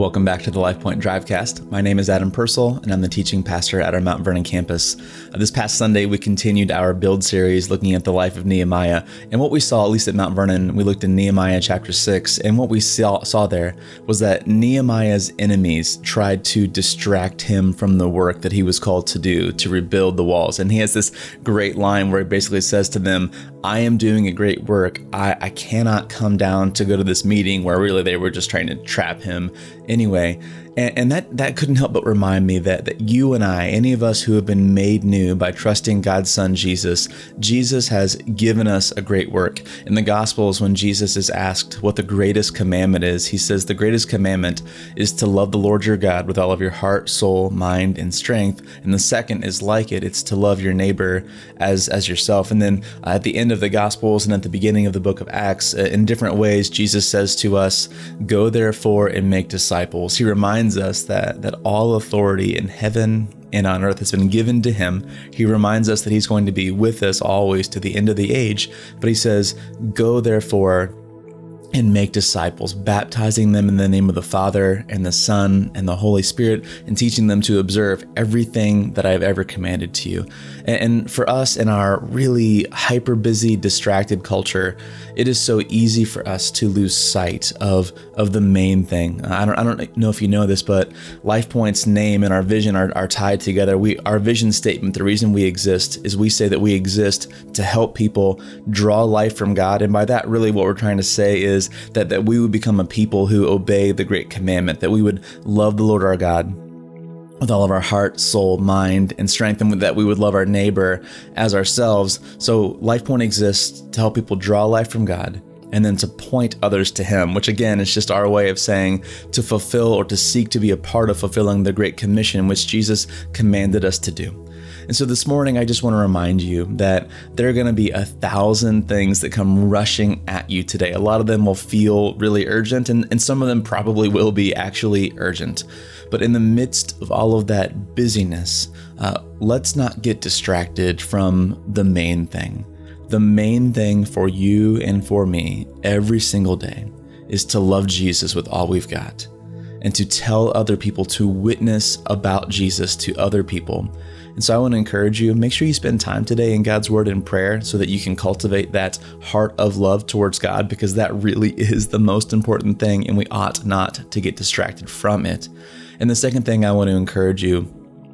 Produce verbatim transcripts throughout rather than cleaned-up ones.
Welcome back to the LifePoint Drivecast. My name is Adam Purcell, and I'm the teaching pastor at our Mount Vernon campus. Uh, this past Sunday, we continued our build series looking at the life of Nehemiah. And what we saw, at least at Mount Vernon, we looked in Nehemiah chapter six, and what we saw, saw there was that Nehemiah's enemies tried to distract him from the work that he was called to do, to rebuild the walls. And he has this great line where he basically says to them, I am doing a great work. I, I cannot come down to go to this meeting, where really they were just trying to trap him anyway. And, and that, that couldn't help but remind me that, that you and I, any of us who have been made new by trusting God's Son, Jesus, Jesus has given us a great work. In the Gospels, when Jesus is asked what the greatest commandment is, he says the greatest commandment is to love the Lord your God with all of your heart, soul, mind, and strength. And the second is like it. It's to love your neighbor as, as yourself. And then uh, at the end of the Gospels and at the beginning of the book of Acts, uh, in different ways, Jesus says to us, go therefore and make disciples. He reminds us that, that all authority in heaven and on earth has been given to him. He reminds us that he's going to be with us always to the end of the age. But he says, go therefore and make disciples, baptizing them in the name of the Father and the Son and the Holy Spirit, and teaching them to observe everything that I've ever commanded to you. And for us in our really hyper busy, distracted culture, it is so easy for us to lose sight of, of the main thing. I don't, I don't know if you know this, but LifePoint's name and our vision are, are tied together. We, our vision statement, the reason we exist is we say that we exist to help people draw life from God. And by that, really what we're trying to say is that, that we would become a people who obey the great commandment, that we would love the Lord our God with all of our heart, soul, mind, and strength, and that we would love our neighbor as ourselves. So LifePoint exists to help people draw life from God and then to point others to him, which again is just our way of saying to fulfill or to seek to be a part of fulfilling the Great Commission, which Jesus commanded us to do. And so this morning, I just want to remind you that there are going to be a thousand things that come rushing at you today. A lot of them will feel really urgent, and, and some of them probably will be actually urgent. But in the midst of all of that busyness, uh, let's not get distracted from the main thing. The main thing for you and for me every single day is to love Jesus with all we've got and to tell other people, to witness about Jesus to other people. And so I want to encourage you, make sure you spend time today in God's Word and prayer so that you can cultivate that heart of love towards God, because that really is the most important thing, and we ought not to get distracted from it. And the second thing I want to encourage you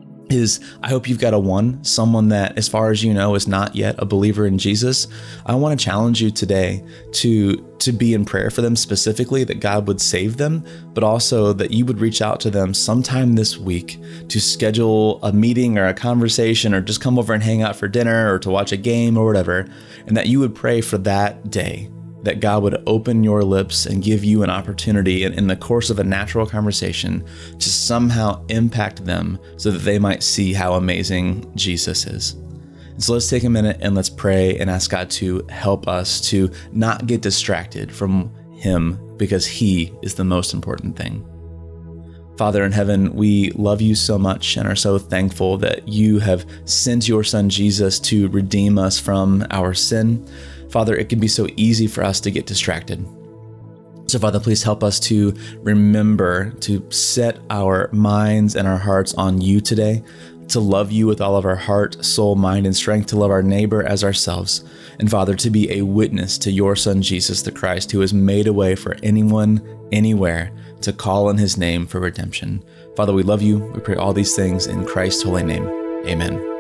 is I hope you've got a one, someone that, as far as you know, is not yet a believer in Jesus. I want to challenge you today to, to be in prayer for them specifically, that God would save them, but also that you would reach out to them sometime this week to schedule a meeting or a conversation, or just come over and hang out for dinner or to watch a game or whatever, and that you would pray for that day, that God would open your lips and give you an opportunity in, in the course of a natural conversation to somehow impact them so that they might see how amazing Jesus is. And so let's take a minute and let's pray and ask God to help us to not get distracted from him, because he is the most important thing. Father in heaven, we love you so much and are so thankful that you have sent your Son Jesus to redeem us from our sin. Father, it can be so easy for us to get distracted. So Father, please help us to remember to set our minds and our hearts on you today, to love you with all of our heart, soul, mind, and strength, to love our neighbor as ourselves. And Father, to be a witness to your Son, Jesus the Christ, who has made a way for anyone, anywhere, to call on his name for redemption. Father, we love you. We pray all these things in Christ's holy name. Amen.